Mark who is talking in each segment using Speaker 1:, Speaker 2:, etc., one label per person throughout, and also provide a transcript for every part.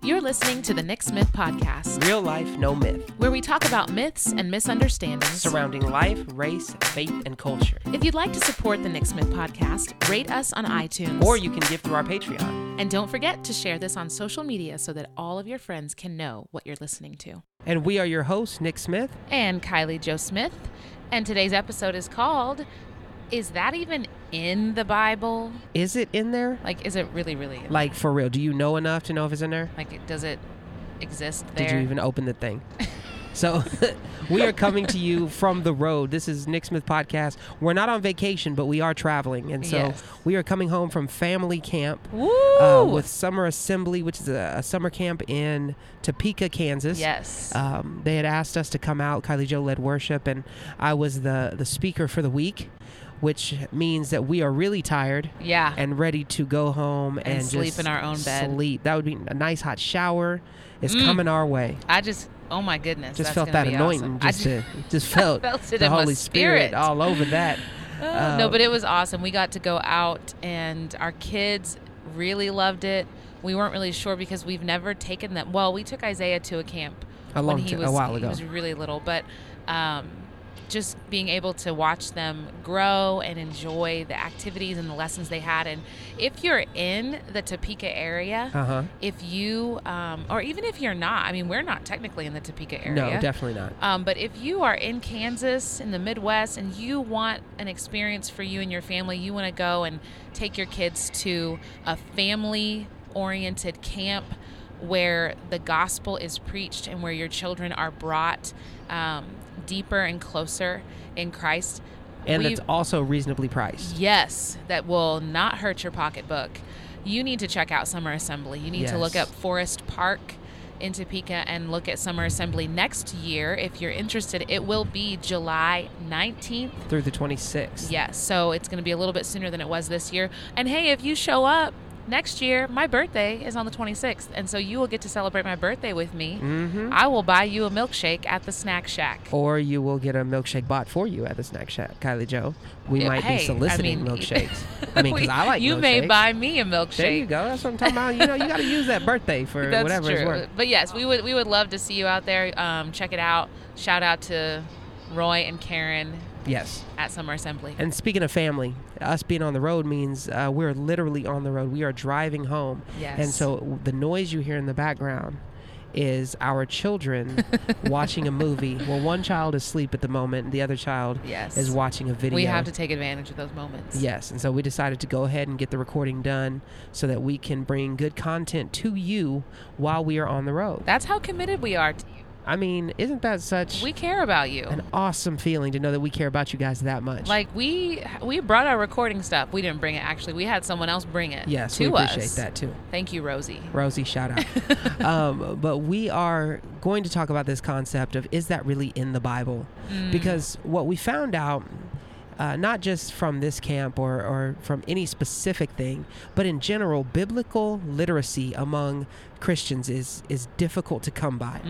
Speaker 1: You're listening to the Nick Smith Podcast.
Speaker 2: Real life, no myth.
Speaker 1: Where we talk about myths and misunderstandings
Speaker 2: surrounding life, race, faith, and culture.
Speaker 1: If you'd like to support the Nick Smith Podcast, rate us on iTunes.
Speaker 2: Or you can give through our Patreon.
Speaker 1: And don't forget to share this on social media so that all of your friends can know what you're listening to.
Speaker 2: And we are your hosts, Nick Smith.
Speaker 1: And Kylie Jo Smith. And today's episode is called, Is That Even in the Bible?
Speaker 2: Is it in there?
Speaker 1: Like, is it really in
Speaker 2: Like, for real, do you know enough to know if it's in there?
Speaker 1: Like, does it exist there?
Speaker 2: Did you even open the thing? So, we are coming to you from the road. This is Nick Smith Podcast. We're not on vacation, but we are traveling. And so,
Speaker 1: Yes.
Speaker 2: we are coming home from family camp with Summer Assembly, which is a summer camp in Topeka, Kansas.
Speaker 1: Yes.
Speaker 2: They had asked us to come out. Kylie Jo led worship, and I was the speaker for the week, which means that we are really tired
Speaker 1: Yeah.
Speaker 2: and ready to go home and
Speaker 1: sleep
Speaker 2: just
Speaker 1: in our own bed.
Speaker 2: Sleep. That would be a nice hot shower is coming our way.
Speaker 1: Oh my goodness.
Speaker 2: Just
Speaker 1: that's
Speaker 2: felt
Speaker 1: gonna
Speaker 2: that
Speaker 1: be
Speaker 2: anointing.
Speaker 1: awesome.
Speaker 2: Just felt
Speaker 1: felt it
Speaker 2: the
Speaker 1: in my
Speaker 2: Holy Spirit all over that.
Speaker 1: No, but it was awesome. We got to go out, and our kids really loved it. We weren't really sure because we've never taken them. Well, we took Isaiah to a camp
Speaker 2: a while ago.
Speaker 1: He was really little, but just being able to watch them grow and enjoy the activities and the lessons they had. And if you're in the Topeka area, if you, or even if you're not, I mean, we're not technically in the Topeka area.
Speaker 2: No, definitely not.
Speaker 1: But if you are in Kansas, in the Midwest, and you want an experience for you and your family, you want to go and take your kids to a family-oriented camp where the gospel is preached and where your children are brought deeper and closer in Christ.
Speaker 2: And it's also reasonably priced.
Speaker 1: Yes, that will not hurt your pocketbook. You need to check out Summer Assembly. You need to look up Forest Park in Topeka and look at Summer Assembly next year. If you're interested, it will be July 19th.
Speaker 2: Through the 26th.
Speaker 1: Yes, so it's going to be a little bit sooner than it was this year. And hey, if you show up next year, my birthday is on the 26th, and so you will get to celebrate my birthday with me. I will buy you a milkshake at the Snack Shack.
Speaker 2: Or you will get a milkshake bought for you at the Snack Shack, Kylie Jo. We might be soliciting milkshakes. I mean, because I like
Speaker 1: you
Speaker 2: milkshakes.
Speaker 1: may buy me a milkshake.
Speaker 2: There you go. That's what I'm talking about. You know, you got to use that birthday for
Speaker 1: That's
Speaker 2: whatever
Speaker 1: true.
Speaker 2: it's worth.
Speaker 1: But yes, we would love to see you out there. Check it out. Shout out to Roy and Karen.
Speaker 2: Yes.
Speaker 1: At Summer Assembly.
Speaker 2: And speaking of family, us being on the road means we're literally on the road. We are driving home.
Speaker 1: Yes.
Speaker 2: And so the noise you hear in the background is our children watching a movie. Well, one child is asleep at the moment, and the other child is watching a video.
Speaker 1: We have to take advantage of those moments.
Speaker 2: Yes. And so we decided to go ahead and get the recording done so that we can bring good content to you while we are on the road.
Speaker 1: That's how committed we are to you.
Speaker 2: I mean, isn't that such...
Speaker 1: We care about you.
Speaker 2: An awesome feeling to know that we care about you guys that much.
Speaker 1: Like, we brought our recording stuff. We didn't bring it, actually. We had someone else bring it to us.
Speaker 2: Yes, we appreciate that, too.
Speaker 1: Thank you, Rosie.
Speaker 2: Rosie, shout out. But we are going to talk about this concept of, is that really in the Bible? Because what we found out... not just from this camp or from any specific thing, but in general, biblical literacy among Christians is difficult to come by.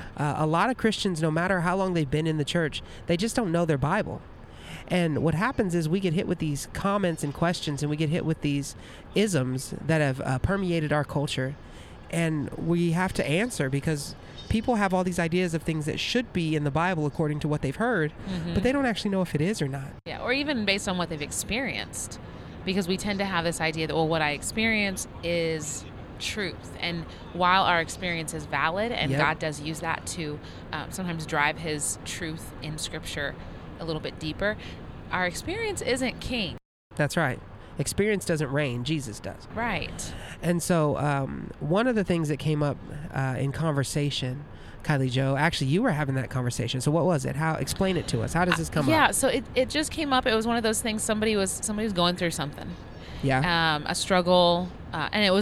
Speaker 2: A lot of Christians, no matter how long they've been in the church, they just don't know their Bible. And what happens is we get hit with these comments and questions, and we get hit with these isms that have permeated our culture, and we have to answer because people have all these ideas of things that should be in the Bible according to what they've heard, but they don't actually know if it is or not.
Speaker 1: Yeah, or even based on what they've experienced, because we tend to have this idea that, well, what I experience is truth. And while our experience is valid, and God does use that to sometimes drive his truth in Scripture a little bit deeper, our experience isn't king.
Speaker 2: That's right. Experience doesn't reign, Jesus does.
Speaker 1: Right.
Speaker 2: And so one of the things that came up in conversation, Kylie Jo, actually you were having that conversation. So what was it? Explain it to us. How does this come up?
Speaker 1: Yeah, so it just came up. It was one of those things, somebody was going through something.
Speaker 2: Yeah.
Speaker 1: A struggle, and it was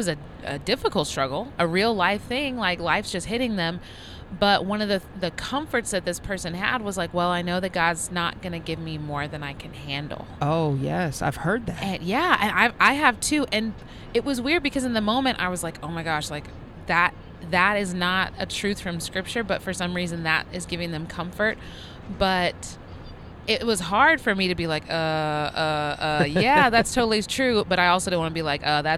Speaker 1: a difficult struggle, a real life thing, like life's just hitting them. But one of the comforts that this person had was like, well, I know that God's not going to give me more than I can handle.
Speaker 2: Oh, yes. I've heard that.
Speaker 1: And and I have too. And it was weird because in the moment I was like, oh my gosh, like that is not a truth from Scripture, but for some reason that is giving them comfort. But it was hard for me to be like, yeah, that's totally true. But I also don't want to be like, that's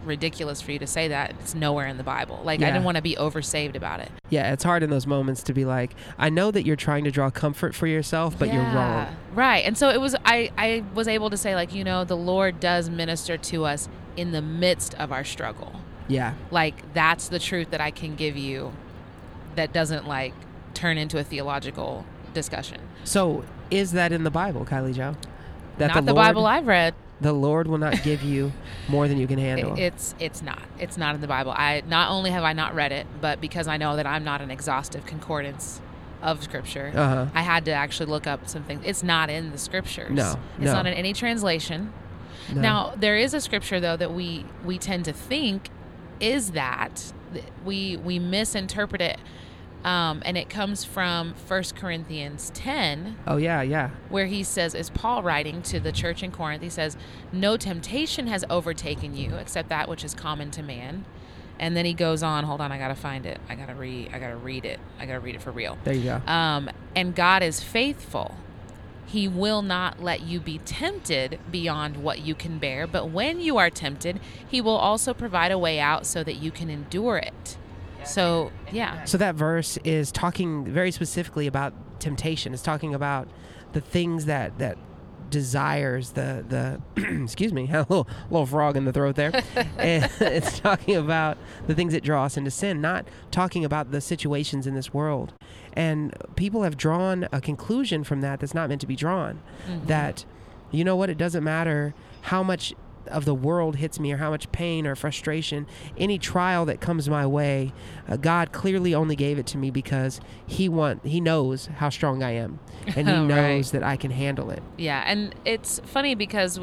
Speaker 1: ridiculous for you to say that. It's nowhere in the Bible. Like, I
Speaker 2: Yeah.
Speaker 1: didn't want to be oversaved about it.
Speaker 2: Yeah, it's hard in those moments to be like, I know that you're trying to draw comfort for yourself, but you're wrong.
Speaker 1: Right. And so it was, I was able to say, like, the Lord does minister to us in the midst of our struggle.
Speaker 2: Yeah.
Speaker 1: Like, that's the truth that I can give you that doesn't, like, turn into a theological discussion.
Speaker 2: So is that in the Bible, Kylie Jo? That
Speaker 1: Not the Bible I've read.
Speaker 2: The Lord will not give you more than you can handle.
Speaker 1: It's not. It's not in the Bible. Not only have I not read it, but because I know that I'm not an exhaustive concordance of Scripture, I had to actually look up some things. It's not in the Scriptures.
Speaker 2: No.
Speaker 1: It's not in any translation.
Speaker 2: No.
Speaker 1: Now, there is a Scripture, though, that we tend to think is that. We misinterpret it. And it comes from 1 Corinthians 10.
Speaker 2: Oh, yeah.
Speaker 1: Where he says, is Paul writing to the church in Corinth, he says, no temptation has overtaken you except that which is common to man. And then he goes on, hold on, I got to find it. I got to read it. I got to read it for real.
Speaker 2: There you go.
Speaker 1: And God is faithful. He will not let you be tempted beyond what you can bear. But when you are tempted, he will also provide a way out so that you can endure it. So, yeah.
Speaker 2: So that verse is talking very specifically about temptation. It's talking about the things that desires the excuse me, a little frog in the throat there. And it's talking about the things that draw us into sin, not talking about the situations in this world. And people have drawn a conclusion from that that's not meant to be drawn. Mm-hmm. That, you know what, it doesn't matter how much of the world hits me or how much pain or frustration, any trial that comes my way, God clearly only gave it to me because he knows how strong I am, and he knows that I can handle it.
Speaker 1: Yeah. And it's funny because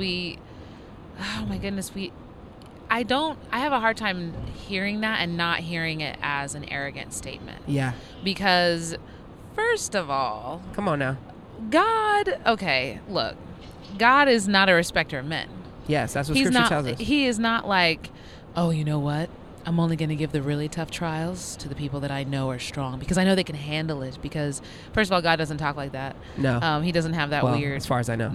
Speaker 1: oh my goodness, I have a hard time hearing that and not hearing it as an arrogant statement.
Speaker 2: Yeah.
Speaker 1: Because first of all,
Speaker 2: come on now, God
Speaker 1: is not a respecter of men.
Speaker 2: Yes, that's what Scripture tells us.
Speaker 1: He is not like, oh, you know what? I'm only going to give the really tough trials to the people that I know are strong because I know they can handle it. Because, first of all, God doesn't talk like that.
Speaker 2: No.
Speaker 1: He doesn't have that weird.
Speaker 2: As far as I know.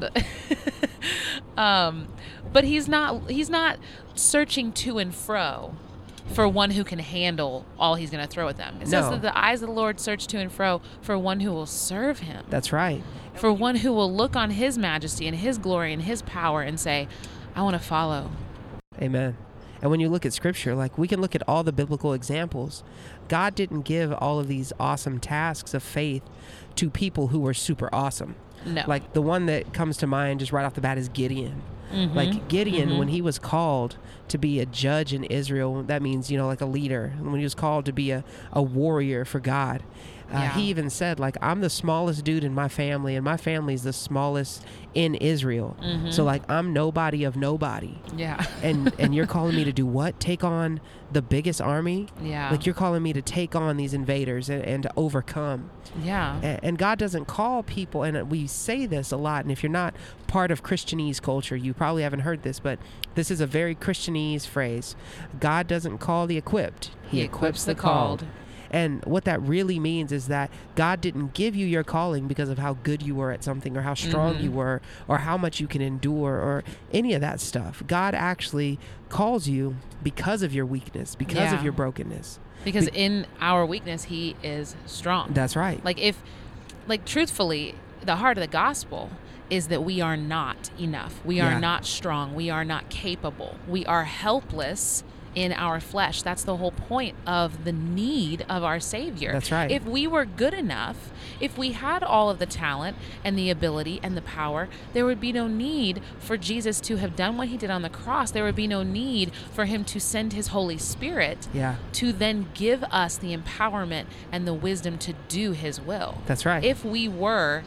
Speaker 1: But he's not searching to and fro for one who can handle all he's going to throw at them. It says that the eyes of the Lord search to and fro for one who will serve him.
Speaker 2: That's right.
Speaker 1: For one who will look on his majesty and his glory and his power and say, I want to follow.
Speaker 2: Amen. And when you look at Scripture, like, we can look at all the biblical examples. God didn't give all of these awesome tasks of faith to people who were super awesome.
Speaker 1: No.
Speaker 2: Like, the one that comes to mind just right off the bat is Gideon. Mm-hmm. Like, Gideon, when he was called to be a judge in Israel, that means, like a leader. When he was called to be a warrior for God, he even said, like, I'm the smallest dude in my family, and my family's the smallest in Israel. Mm-hmm. So, like, I'm nobody of nobody.
Speaker 1: Yeah.
Speaker 2: and you're calling me to do what? Take on the biggest army?
Speaker 1: Yeah.
Speaker 2: Like, you're calling me to take on these invaders and to overcome.
Speaker 1: Yeah.
Speaker 2: And God doesn't call people, and we say this a lot, and if you're not part of Christianese culture, you probably haven't heard this, but this is a very Christianese phrase. God doesn't call the equipped. He equips the called. And what that really means is that God didn't give you your calling because of how good you were at something or how strong you were or how much you can endure or any of that stuff. God actually calls you because of your weakness, because of your brokenness.
Speaker 1: Because in our weakness, he is strong.
Speaker 2: That's right.
Speaker 1: Truthfully, the heart of the gospel is that we are not enough. We are not strong. We are not capable. We are helpless in our flesh. That's the whole point of the need of our Savior.
Speaker 2: That's right.
Speaker 1: If we were good enough, if we had all of the talent and the ability and the power, there would be no need for Jesus to have done what he did on the cross. There would be no need for him to send his Holy Spirit to then give us the empowerment and the wisdom to do his will.
Speaker 2: That's right.
Speaker 1: If we were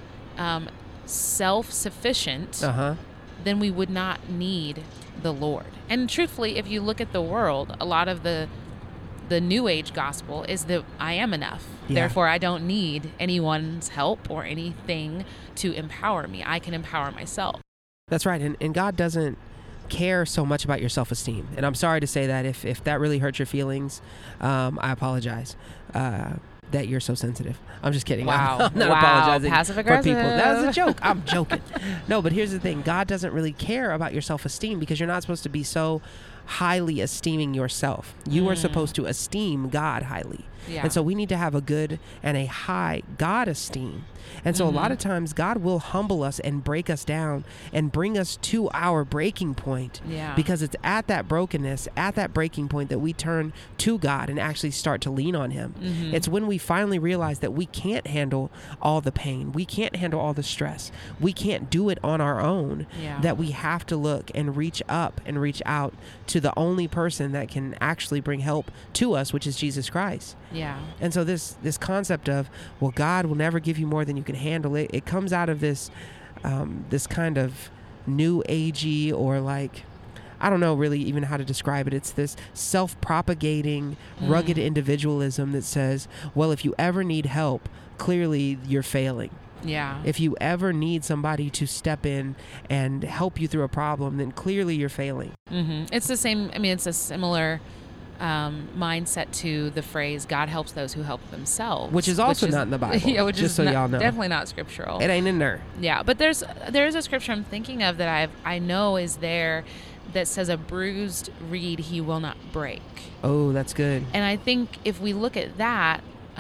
Speaker 1: self-sufficient, then we would not need the Lord. And truthfully, if you look at the world, a lot of the New Age gospel is that I am enough. Yeah. Therefore, I don't need anyone's help or anything to empower me. I can empower myself.
Speaker 2: That's right. And God doesn't care so much about your self-esteem. And I'm sorry to say that if that really hurts your feelings, I apologize. That you're so sensitive. I'm just kidding.
Speaker 1: Wow.
Speaker 2: I'm not apologizing
Speaker 1: Passive
Speaker 2: for
Speaker 1: aggressive.
Speaker 2: people. That was a joke. I'm joking. No, but here's the thing. God doesn't really care about your self-esteem because you're not supposed to be so highly esteeming yourself. You are supposed to esteem God highly.
Speaker 1: Yeah.
Speaker 2: And so we need to have a good and a high God esteem. And so a lot of times God will humble us and break us down and bring us to our breaking point.
Speaker 1: Yeah.
Speaker 2: Because it's at that brokenness, at that breaking point, that we turn to God and actually start to lean on him. It's when we finally realize that we can't handle all the pain. We can't handle all the stress. We can't do it on our own.
Speaker 1: Yeah.
Speaker 2: That we have to look and reach up and reach out to the only person that can actually bring help to us, which is Jesus Christ.
Speaker 1: Yeah.
Speaker 2: And so this concept of, well, God will never give you more than you can handle, it comes out of this this kind of new agey, or like, I don't know really even how to describe it. It's this self-propagating, rugged individualism that says, well, if you ever need help, clearly you're failing.
Speaker 1: Yeah.
Speaker 2: If you ever need somebody to step in and help you through a problem, then clearly you're failing.
Speaker 1: It's the same. I mean, it's a similar mindset to the phrase "God helps those who help themselves,"
Speaker 2: Which is also not in the Bible.
Speaker 1: Yeah, which
Speaker 2: just
Speaker 1: is
Speaker 2: so y'all know.
Speaker 1: definitely not scriptural.
Speaker 2: It ain't in there.
Speaker 1: Yeah, but there's a scripture I'm thinking of that I know is there that says, "A bruised reed he will not break."
Speaker 2: Oh, that's good.
Speaker 1: And I think if we look at that,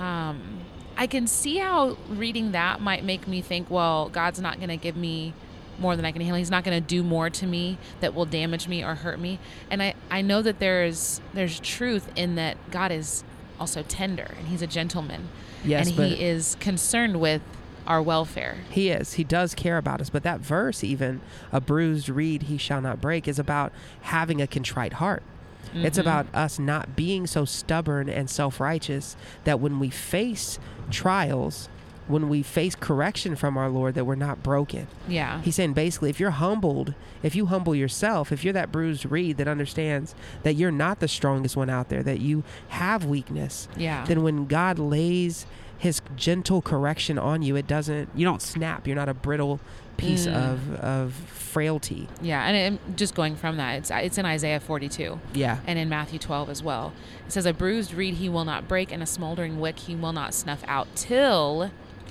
Speaker 1: I can see how reading that might make me think, well, God's not going to give me more than I can handle. He's not going to do more to me that will damage me or hurt me. And I know that there's truth in that God is also tender and he's a gentleman.
Speaker 2: Yes,
Speaker 1: and he is concerned with our welfare.
Speaker 2: He is. He does care about us. But that verse, even, a bruised reed he shall not break, is about having a contrite heart. It's about us not being so stubborn and self-righteous that when we face trials, when we face correction from our Lord, that we're not broken.
Speaker 1: Yeah.
Speaker 2: He's saying basically, if you're humbled, if you humble yourself, if you're that bruised reed that understands that you're not the strongest one out there, that you have weakness, then when God lays his gentle correction on you, you don't snap. You're not a brittle piece of frailty.
Speaker 1: Yeah, and just going from that, it's in Isaiah 42.
Speaker 2: Yeah.
Speaker 1: And in Matthew 12 as well. It says, "A bruised reed he will not break, and a smoldering wick he will not snuff out till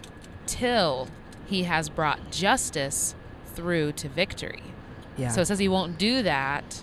Speaker 1: he has brought justice through to victory."
Speaker 2: Yeah.
Speaker 1: So it says he won't do that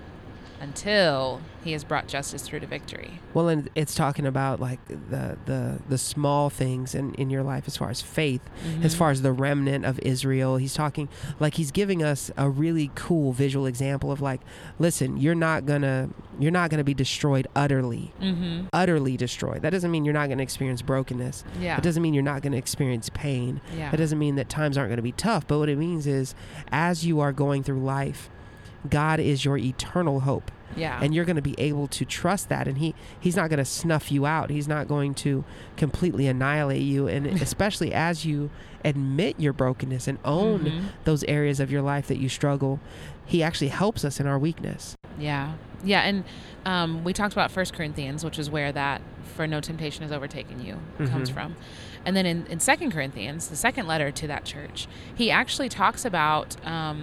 Speaker 1: until he has brought justice through to victory.
Speaker 2: Well, and it's talking about like the small things in your life, as far as faith, as far as the remnant of Israel. He's talking like he's giving us a really cool visual example of like, listen, you're not gonna be destroyed utterly, utterly destroyed. That doesn't mean you're not gonna experience brokenness.
Speaker 1: Yeah.
Speaker 2: It doesn't mean you're not gonna experience pain.
Speaker 1: Yeah.
Speaker 2: It doesn't mean that times aren't gonna be tough. But what it means is, as you are going through life, God is your eternal hope.
Speaker 1: Yeah.
Speaker 2: And you're going to be able to trust that. And he's not going to snuff you out. He's not going to completely annihilate you. And especially as you admit your brokenness and own those areas of your life that you struggle, he actually helps us in our weakness.
Speaker 1: Yeah. Yeah. And we talked about 1 Corinthians, which is where that "for no temptation has overtaken you" comes from. And then in 2 Corinthians, the second letter to that church, he actually talks about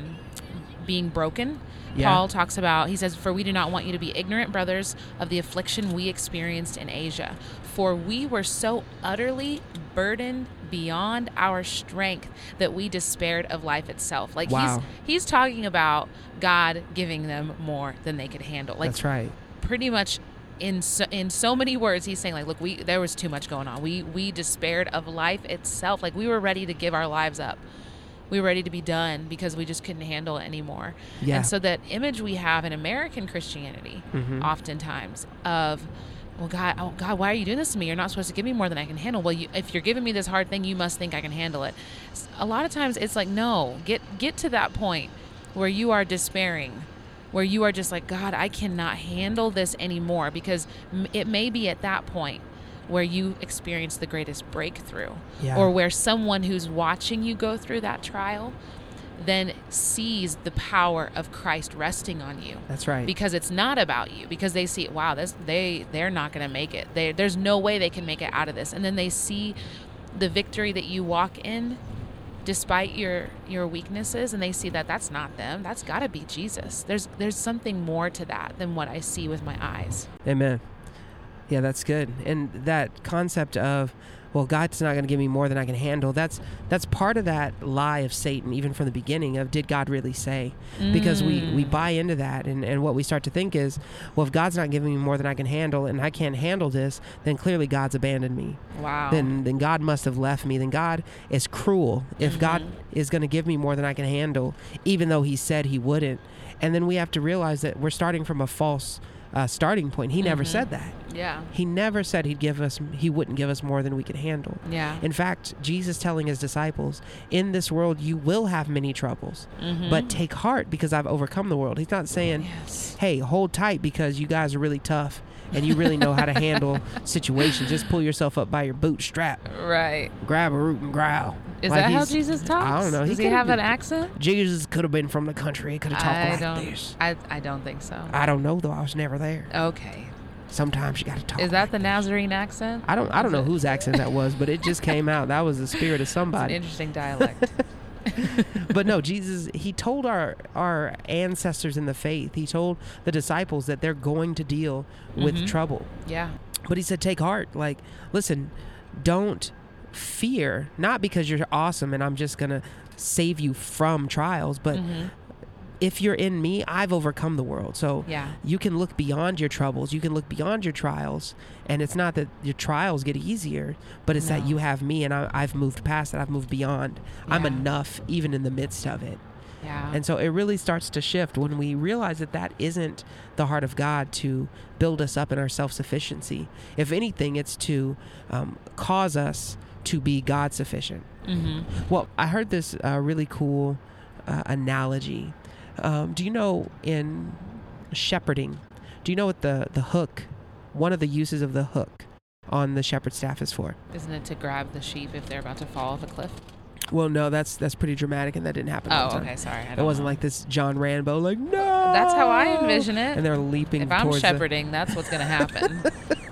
Speaker 1: being broken.
Speaker 2: Yeah.
Speaker 1: Paul talks about, he says, "For we do not want you to be ignorant, brothers, of the affliction we experienced in Asia. For we were so utterly burdened beyond our strength that we despaired of life itself." Like,
Speaker 2: wow.
Speaker 1: he's talking about God giving them more than they could handle. Like,
Speaker 2: that's right.
Speaker 1: Pretty much in so many words, he's saying, like, look, there was too much going on. We despaired of life itself. Like, we were ready to give our lives up. We were ready to be done because we just couldn't handle it anymore.
Speaker 2: Yeah.
Speaker 1: And so that image we have in American Christianity, oftentimes, of, well, God, why are you doing this to me? You're not supposed to give me more than I can handle. Well, if you're giving me this hard thing, you must think I can handle it. A lot of times it's like, no, get to that point where you are despairing, where you are just like, God, I cannot handle this anymore, because it may be at that point where you experience the greatest breakthrough, or where someone who's watching you go through that trial then sees the power of Christ resting on you.
Speaker 2: That's right.
Speaker 1: Because it's not about you, because they see, wow, they're not going to make it. There's no way they can make it out of this. And then they see the victory that you walk in despite your weaknesses, and they see that that's not them. That's got to be Jesus. There's something more to that than what I see with my eyes.
Speaker 2: Amen. Yeah, that's good. And that concept of, well, God's not going to give me more than I can handle. That's part of that lie of Satan, even from the beginning, of did God really say? Because we buy into that, and what we start to think is, well, if God's not giving me more than I can handle, and I can't handle this, then clearly God's abandoned me.
Speaker 1: Wow.
Speaker 2: Then God must have left me. Then God is cruel. If God is going to give me more than I can handle, even though he said he wouldn't. And then we have to realize that we're starting from a false starting point. He never said that.
Speaker 1: Yeah.
Speaker 2: He never said he wouldn't give us more than we could handle.
Speaker 1: Yeah.
Speaker 2: In fact, Jesus telling his disciples, in this world you will have many troubles, but take heart because I've overcome the world. He's not saying, hey, hold tight because you guys are really tough and you really know how to handle situations. Just pull yourself up by your bootstrap.
Speaker 1: Right.
Speaker 2: Grab a root and growl.
Speaker 1: Is that how Jesus talks?
Speaker 2: I don't know.
Speaker 1: Does he have an accent?
Speaker 2: Jesus could have been from the country. He could have talked like this.
Speaker 1: I don't think so.
Speaker 2: I don't know, though. I was never there.
Speaker 1: Okay.
Speaker 2: Sometimes you got to talk.
Speaker 1: Is that
Speaker 2: like
Speaker 1: the
Speaker 2: this.
Speaker 1: Nazarene accent?
Speaker 2: I don't know whose accent that was, but it just came out. That was the spirit of somebody.
Speaker 1: It's an interesting dialect.
Speaker 2: But no, Jesus, he told our ancestors in the faith, he told the disciples that they're going to deal with trouble.
Speaker 1: Yeah.
Speaker 2: But he said, take heart. Like, listen, don't fear, not because you're awesome and I'm just going to save you from trials, but if you're in me, I've overcome the world. So you can look beyond your troubles. You can look beyond your trials. And it's not that your trials get easier, but it's that you have me and I've moved past it. I've moved beyond. I'm enough even in the midst of it.
Speaker 1: Yeah.
Speaker 2: And so it really starts to shift when we realize that that isn't the heart of God, to build us up in our self-sufficiency. If anything, it's to cause us to be God-sufficient. Well, I heard this really cool analogy. Do you know in shepherding, do you know what the hook, one of the uses of the hook on the shepherd staff is for?
Speaker 1: Isn't it to grab the sheep if they're about to fall off a cliff?
Speaker 2: Well, no, that's pretty dramatic, and that didn't happen.
Speaker 1: Oh, okay, sorry.
Speaker 2: It wasn't like this John Rambo, like, no!
Speaker 1: That's how I envision it.
Speaker 2: And they're leaping
Speaker 1: if I'm
Speaker 2: towards
Speaker 1: shepherding, that's what's going to happen.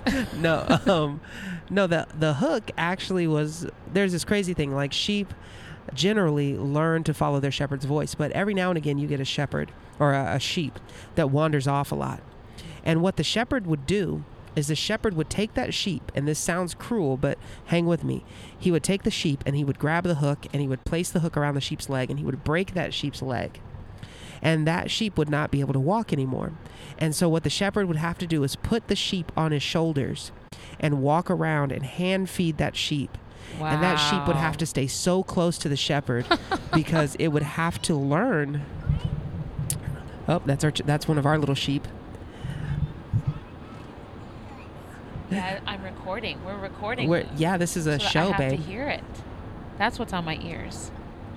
Speaker 2: No, the hook actually was, there's this crazy thing, like sheep generally learn to follow their shepherd's voice, but every now and again you get a shepherd or a sheep that wanders off a lot. And what the shepherd would do is the shepherd would take that sheep, and this sounds cruel, but hang with me. He would take the sheep and he would grab the hook and he would place the hook around the sheep's leg and he would break that sheep's leg. And that sheep would not be able to walk anymore. And so what the shepherd would have to do is put the sheep on his shoulders and walk around and hand feed that sheep.
Speaker 1: Wow.
Speaker 2: And that sheep would have to stay so close to the shepherd because it would have to learn. Oh, that's one of our little sheep.
Speaker 1: Yeah, I'm recording. We're recording.
Speaker 2: This is a
Speaker 1: so
Speaker 2: show,
Speaker 1: I have
Speaker 2: babe.
Speaker 1: to hear it. That's what's on my ears.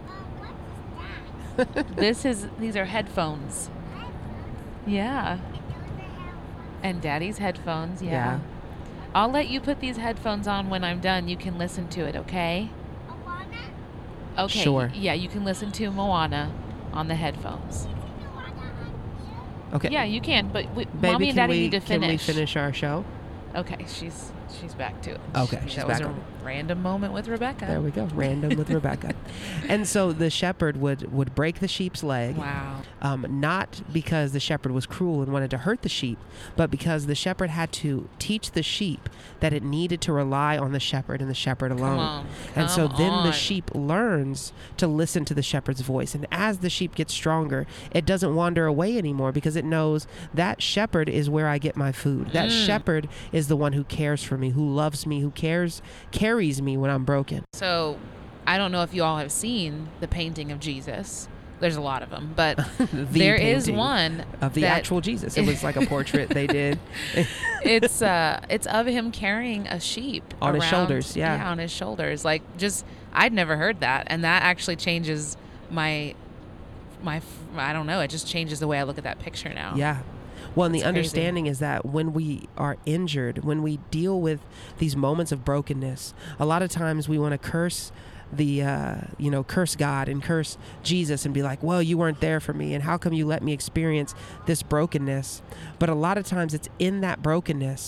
Speaker 1: These are headphones. Yeah. And Daddy's headphones, yeah. I'll let you put these headphones on when I'm done. You can listen to it, okay? Okay.
Speaker 2: Sure.
Speaker 1: Yeah, you can listen to Moana on the headphones.
Speaker 2: Okay.
Speaker 1: Yeah, you can, but
Speaker 2: Baby,
Speaker 1: Mommy and Daddy need to finish.
Speaker 2: Can we finish our show?
Speaker 1: Okay, she's back to it.
Speaker 2: Okay, she's
Speaker 1: that
Speaker 2: back
Speaker 1: was a
Speaker 2: on.
Speaker 1: random moment with Rebecca.
Speaker 2: There we go. Random with Rebecca. And so the shepherd would break the sheep's leg.
Speaker 1: Wow.
Speaker 2: Not because the shepherd was cruel and wanted to hurt the sheep, but because the shepherd had to teach the sheep that it needed to rely on the shepherd and the shepherd alone. And so then the sheep learns to listen to the shepherd's voice. And as the sheep gets stronger, it doesn't wander away anymore because it knows that shepherd is where I get my food. That shepherd is the one who cares for me, who loves me, who carries me when I'm broken.
Speaker 1: So I don't know if you all have seen the painting of Jesus. There's a lot of them, but there is one
Speaker 2: of the actual Jesus. It was like a portrait they did.
Speaker 1: It's of him carrying a sheep
Speaker 2: on his shoulders. Yeah,
Speaker 1: on his shoulders. Like, just, I'd never heard that, and that actually changes my I don't know. It just changes the way I look at that picture now.
Speaker 2: Yeah. Well, and the
Speaker 1: It's
Speaker 2: understanding is that when we are injured, when we deal with these moments of brokenness, a lot of times we want to curse curse God and curse Jesus and be like, well, you weren't there for me, and how come you let me experience this brokenness? But a lot of times it's in that brokenness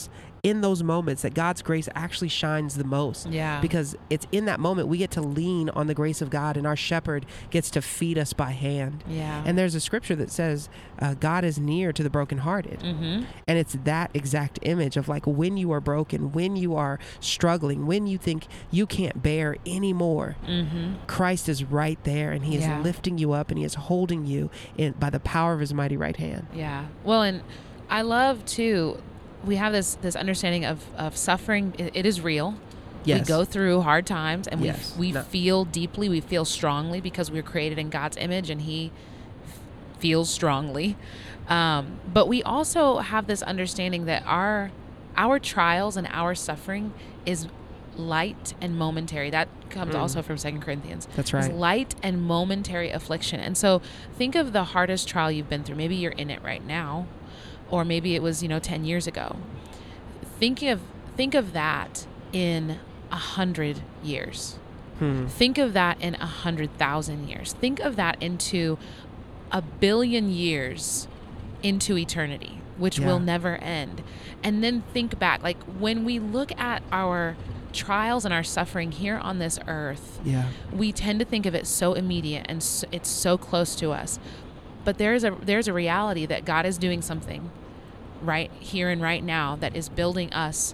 Speaker 2: in those moments that God's grace actually shines the most.
Speaker 1: Yeah.
Speaker 2: Because it's in that moment we get to lean on the grace of God, and our shepherd gets to feed us by hand.
Speaker 1: Yeah.
Speaker 2: And there's a scripture that says God is near to the brokenhearted.
Speaker 1: Mm-hmm.
Speaker 2: And it's that exact image of like when you are broken, when you are struggling, when you think you can't bear anymore, Christ is right there, and he is lifting you up, and he is holding you by the power of his mighty right hand.
Speaker 1: Yeah. Well, and I love too, we have this understanding of suffering. It is real.
Speaker 2: Yes.
Speaker 1: We go through hard times, and we
Speaker 2: No.
Speaker 1: feel deeply, we feel strongly because we're created in God's image, and he feels strongly. But we also have this understanding that our trials and our suffering is light and momentary. That comes also from 2 Corinthians.
Speaker 2: That's right.
Speaker 1: It's light and momentary affliction. And so think of the hardest trial you've been through. Maybe you're in it right now, or maybe it was 10 years ago. Think of that in 100 years. Think of that in 100,000 years. Think of that into 1 billion years into eternity, which will never end. And then think back, like when we look at our trials and our suffering here on this earth, we tend to think of it so immediate, and it's so close to us. But there's a reality that God is doing something right here and right now that is building us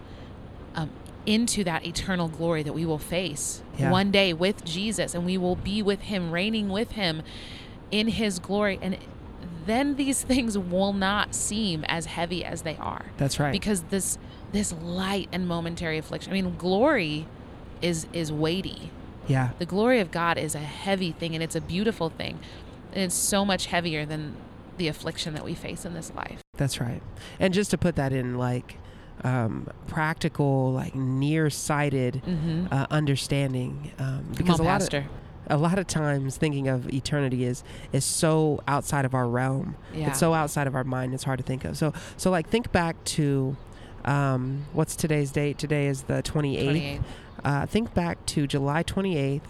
Speaker 1: into that eternal glory that we will face one day with Jesus, and we will be with him, reigning with him in his glory. And then these things will not seem as heavy as they are.
Speaker 2: That's right.
Speaker 1: Because this light and momentary affliction, I mean, glory is weighty.
Speaker 2: Yeah.
Speaker 1: The glory of God is a heavy thing, and it's a beautiful thing. And it's so much heavier than the affliction that we face in this life.
Speaker 2: That's right. And just to put that in like practical, like nearsighted understanding, because a lot of times thinking of eternity is so outside of our realm.
Speaker 1: Yeah.
Speaker 2: It's so outside of our mind. It's hard to think of. So like think back to what's today's date? Today is the 28th. Think back to July 28th,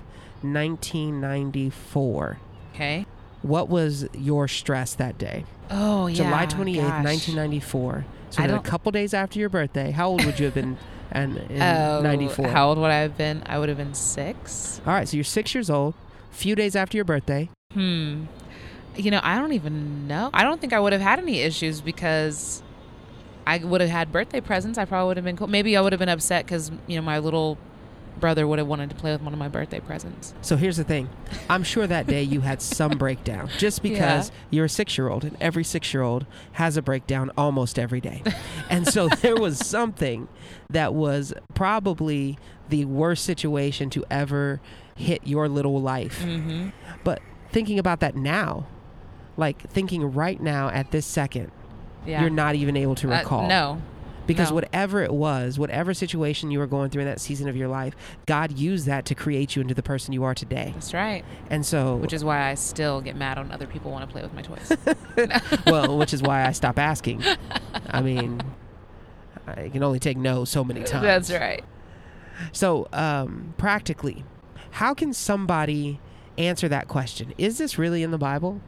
Speaker 2: 1994.
Speaker 1: Okay.
Speaker 2: What was your stress that day?
Speaker 1: Oh, yeah.
Speaker 2: July 28th,
Speaker 1: gosh.
Speaker 2: 1994. So a couple days after your birthday. How old would you have been in 94?
Speaker 1: How old would I have been? I would have been 6.
Speaker 2: All right, so you're 6 years old, a few days after your birthday.
Speaker 1: I don't even know. I don't think I would have had any issues because I would have had birthday presents. I probably would have been cool. Maybe I would have been upset because, my little brother would have wanted to play with one of my birthday presents.
Speaker 2: So here's the thing. I'm sure that day you had some breakdown just because you're a 6-year-old, and every 6-year-old has a breakdown almost every day. And so there was something that was probably the worst situation to ever hit your little life. But thinking about that now, like thinking right now at this second, you're not even able to recall.
Speaker 1: No.
Speaker 2: Because whatever it was, whatever situation you were going through in that season of your life, God used that to create you into the person you are today.
Speaker 1: That's right.
Speaker 2: And so,
Speaker 1: which is why I still get mad when other people want to play with my toys.
Speaker 2: Well, which is why I stop asking. I mean, I can only take no so many times.
Speaker 1: That's right.
Speaker 2: So, practically, how can somebody answer that question? Is this really in the Bible?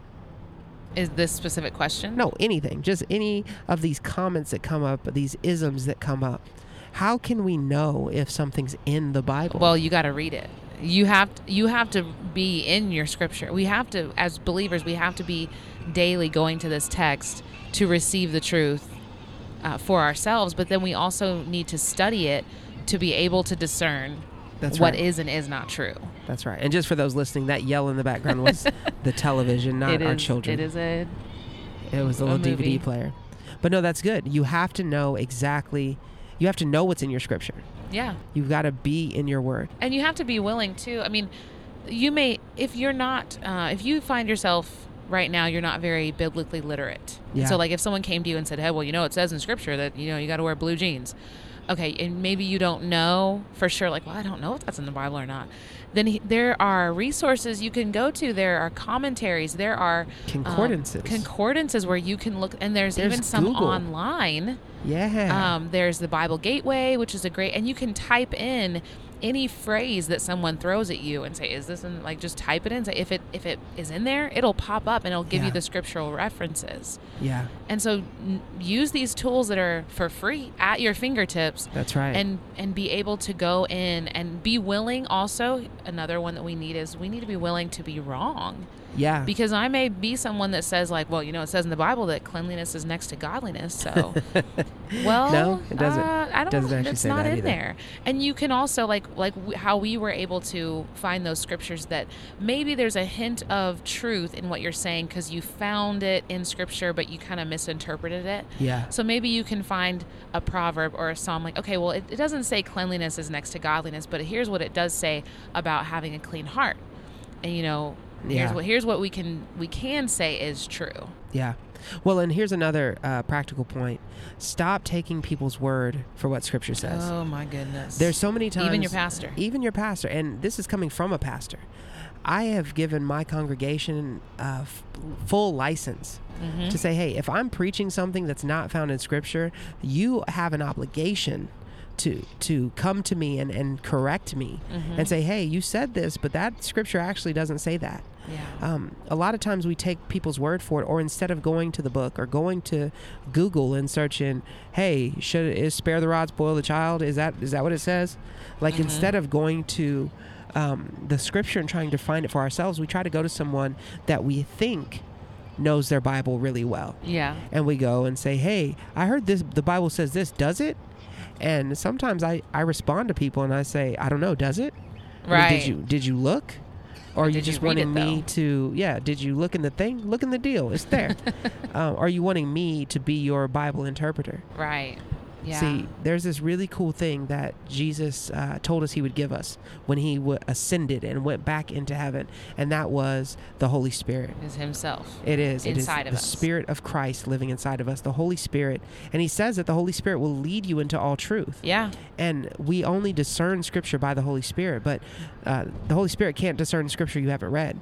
Speaker 1: Is this specific question?
Speaker 2: No, anything. Just any of these comments that come up, these isms that come up. How can we know if something's in the Bible?
Speaker 1: Well, you got to read it. You have to be in your scripture. We have to, as believers, we have to be daily going to this text to receive the truth for ourselves. But then we also need to study it to be able to discern what is and is not true.
Speaker 2: That's right. And just for those listening, that yell in the background was the television, not our children.
Speaker 1: It was
Speaker 2: a little
Speaker 1: movie.
Speaker 2: DVD player. But no, that's good. You have to know exactly. You have to know what's in your scripture.
Speaker 1: Yeah.
Speaker 2: You've got to be in your word.
Speaker 1: And you have to be willing to. I mean, you may, if you're not, if you find yourself right now, you're not very biblically literate.
Speaker 2: Yeah.
Speaker 1: So like if someone came to you and said, hey, well, it says in scripture that, you got to wear blue jeans. Okay, and maybe you don't know for sure, like, well, I don't know if that's in the Bible or not. Then there are resources you can go to. There are commentaries. There are concordances where you can look, and there's even some Google. Online.
Speaker 2: Yeah.
Speaker 1: There's the Bible Gateway, which is and you can type in any phrase that someone throws at you and say, is this in, like, just type it in. Say, if it is in there, it'll pop up and it'll give you the scriptural references.
Speaker 2: Yeah.
Speaker 1: And so use these tools that are for free at your fingertips.
Speaker 2: That's right.
Speaker 1: And be able to go in and be willing. Also, another one that we need is we need to be willing to be wrong.
Speaker 2: Yeah.
Speaker 1: Because I may be someone that says, like, well, it says in the Bible that cleanliness is next to godliness. So, well,
Speaker 2: no, it doesn't.
Speaker 1: I don't.
Speaker 2: Doesn't actually
Speaker 1: it's
Speaker 2: say
Speaker 1: not
Speaker 2: that
Speaker 1: in
Speaker 2: either.
Speaker 1: there. And you can also how we were able to find those scriptures that maybe there's a hint of truth in what you're saying because you found it in scripture, but you kind of misinterpreted it.
Speaker 2: Yeah.
Speaker 1: So maybe you can find a proverb or a psalm like, okay, well, it doesn't say cleanliness is next to godliness, but here's what it does say about having a clean heart. And here's what we can say is true.
Speaker 2: Yeah. Well, and here's another practical point. Stop taking people's word for what Scripture says.
Speaker 1: Oh, my goodness.
Speaker 2: There's so many times.
Speaker 1: Even your pastor.
Speaker 2: And this is coming from a pastor. I have given my congregation full license to say, hey, if I'm preaching something that's not found in Scripture, you have an obligation to come to me and correct me and say, hey, you said this, but that scripture actually doesn't say that.
Speaker 1: Yeah.
Speaker 2: A lot of times we take people's word for it, or instead of going to the book or going to Google and searching, hey, is spare the rod, spoil the child? Is that what it says? Like instead of going to the scripture and trying to find it for ourselves, we try to go to someone that we think knows their Bible really well.
Speaker 1: Yeah.
Speaker 2: And we go and say, hey, I heard this, the Bible says this, does it? And sometimes I respond to people and I say, I don't know, does it?
Speaker 1: Right.
Speaker 2: I mean, did you look? Or are you just wanting me
Speaker 1: to,
Speaker 2: did you look in the thing? Look in the deal. It's there. Are you wanting me to be your Bible interpreter?
Speaker 1: Right. Yeah.
Speaker 2: See, there's this really cool thing that Jesus told us he would give us when he ascended and went back into heaven, and that was the Holy Spirit.
Speaker 1: Is himself.
Speaker 2: It is.
Speaker 1: Inside
Speaker 2: it
Speaker 1: of
Speaker 2: is
Speaker 1: us.
Speaker 2: The Spirit of Christ living inside of us, the Holy Spirit. And he says that the Holy Spirit will lead you into all truth.
Speaker 1: Yeah.
Speaker 2: And we only discern Scripture by the Holy Spirit, but the Holy Spirit can't discern Scripture you haven't read.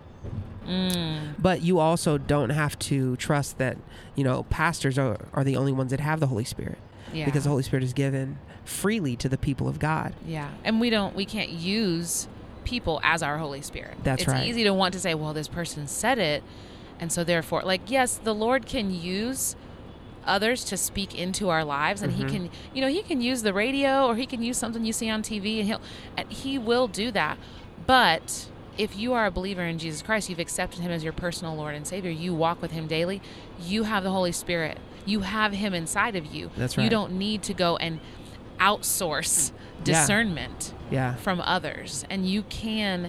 Speaker 2: But you also don't have to trust that, pastors are the only ones that have the Holy Spirit.
Speaker 1: Yeah.
Speaker 2: Because the Holy Spirit is given freely to the people of God.
Speaker 1: Yeah. And we can't use people as our Holy Spirit.
Speaker 2: That's right.
Speaker 1: It's easy to want to say, well, this person said it, and so therefore, yes, the Lord can use others to speak into our lives, and he can use the radio, or he can use something you see on TV, and he will do that. But if you are a believer in Jesus Christ, you've accepted him as your personal Lord and Savior, you walk with him daily, you have the Holy Spirit. You have him inside of you.
Speaker 2: That's right.
Speaker 1: You don't need to go and outsource discernment from others. And you can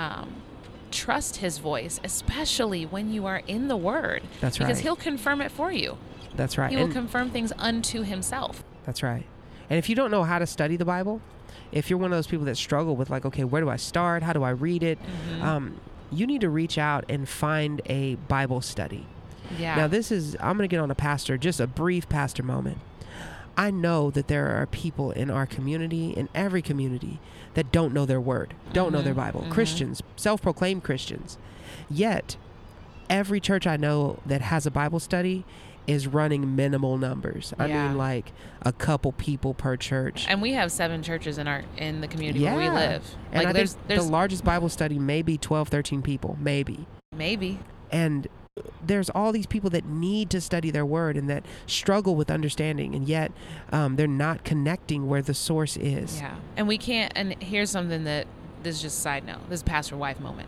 Speaker 1: trust his voice, especially when you are in the Word.
Speaker 2: That's right.
Speaker 1: Because he'll confirm it for you.
Speaker 2: That's right.
Speaker 1: He will confirm things unto himself.
Speaker 2: That's right. And if you don't know how to study the Bible, if you're one of those people that struggle with okay, where do I start? How do I read it? You need to reach out and find a Bible study.
Speaker 1: Yeah.
Speaker 2: Now I'm going to get on just a brief pastor moment. I know that there are people in our community, in every community, that don't know their word, don't know their Bible. Christians, self-proclaimed Christians. Yet, every church I know that has a Bible study is running minimal numbers. I mean, like a couple people per church.
Speaker 1: And we have 7 churches in the community where we live.
Speaker 2: And I think the largest Bible study may be 12, 13 people, maybe. And there's all these people that need to study their word and that struggle with understanding, and yet they're not connecting where the source is.
Speaker 1: Yeah. And we can't, and here's something this is just a side note, this is pastor wife moment.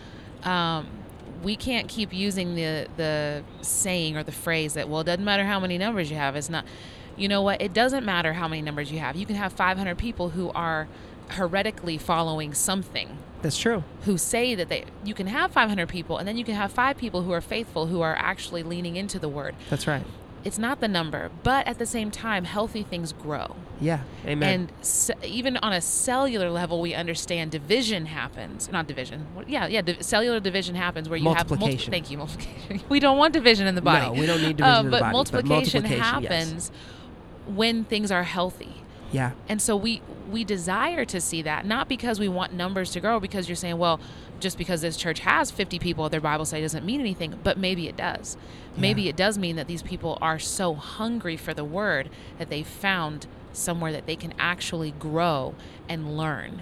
Speaker 1: We can't keep using the saying or the phrase that, well, it doesn't matter how many numbers you have. It's not, you know what? It doesn't matter how many numbers you have. You can have 500 people who are heretically following something.
Speaker 2: That's true.
Speaker 1: Who say that you can have 500 people, and then you can have 5 people who are faithful, who are actually leaning into the word.
Speaker 2: That's right.
Speaker 1: It's not the number, but at the same time, healthy things grow.
Speaker 2: Yeah, amen.
Speaker 1: And even on a cellular level, we understand division happens. Not division. Cellular division happens where you
Speaker 2: multiplication.
Speaker 1: Thank you, multiplication. We don't want division in the body.
Speaker 2: No, we don't need division in the body.
Speaker 1: But multiplication
Speaker 2: yes.
Speaker 1: happens when things are healthy.
Speaker 2: Yeah.
Speaker 1: And so we desire to see that, not because we want numbers to grow, because you're saying, well, just because this church has 50 people at their Bible study doesn't mean anything, but maybe it does. Yeah. Maybe it does mean that these people are so hungry for the word that they found somewhere that they can actually grow and learn.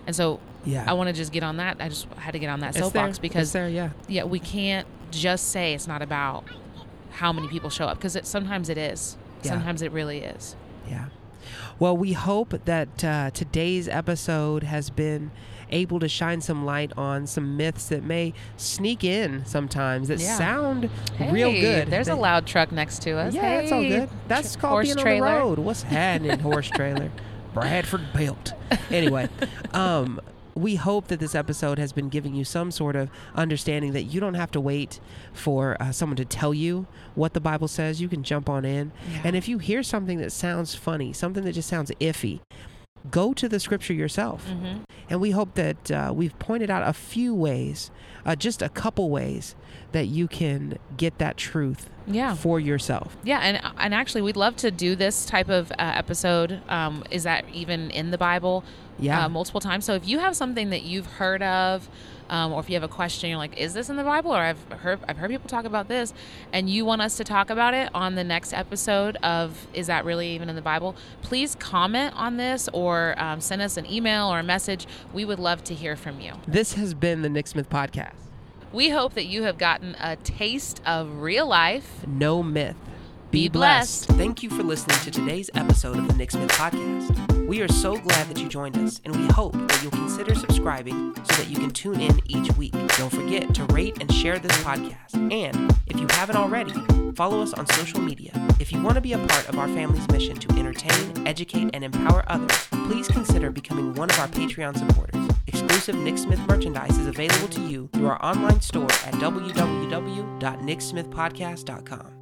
Speaker 1: And so
Speaker 2: Yeah.
Speaker 1: I want to just get on that. I just had to get on that
Speaker 2: It's
Speaker 1: soapbox
Speaker 2: there.
Speaker 1: because
Speaker 2: It's there, yeah.
Speaker 1: we can't just say it's not about how many people show up, because sometimes it is.
Speaker 2: Yeah.
Speaker 1: Sometimes it really is.
Speaker 2: Yeah. Well, we hope that today's episode has been able to shine some light on some myths that may sneak in sometimes that
Speaker 1: Yeah.
Speaker 2: sound
Speaker 1: Hey,
Speaker 2: real good.
Speaker 1: There's a loud truck next to us.
Speaker 2: Yeah, it's all
Speaker 1: Hey,
Speaker 2: good. That's called
Speaker 1: horse
Speaker 2: being
Speaker 1: trailer.
Speaker 2: on the road. What's happening, horse trailer? Bradford built. Anyway, we hope that this episode has been giving you some sort of understanding that you don't have to wait for someone to tell you what the Bible says. You can jump on in.
Speaker 1: Yeah.
Speaker 2: And if you hear something that sounds funny, something that just sounds iffy, go to the scripture yourself.
Speaker 1: Mm-hmm.
Speaker 2: And we hope that we've pointed out a few ways, just a couple ways that you can get that truth
Speaker 1: Yeah.
Speaker 2: for yourself.
Speaker 1: Yeah, and actually, we'd love to do this type of episode. Is that even in the Bible?
Speaker 2: Yeah.
Speaker 1: Multiple times. So if you have something that you've heard of, or if you have a question, you're like, "Is this in the Bible?" Or I've heard people talk about this, and you want us to talk about it on the next episode of "Is that really even in the Bible?" Please comment on this or send us an email or a message. We would love to hear from you.
Speaker 2: This has been the Nick Smith Podcast.
Speaker 1: We hope that you have gotten a taste of real life.
Speaker 2: No myth.
Speaker 1: Be blessed.
Speaker 2: Thank you for listening to today's episode of the Nick Smith Podcast. We are so glad that you joined us, and we hope that you'll consider subscribing so that you can tune in each week. Don't forget to rate and share this podcast. And if you haven't already, follow us on social media. If you want to be a part of our family's mission to entertain, educate, and empower others, please consider becoming one of our Patreon supporters. Exclusive Nick Smith merchandise is available to you through our online store at www.nicksmithpodcast.com.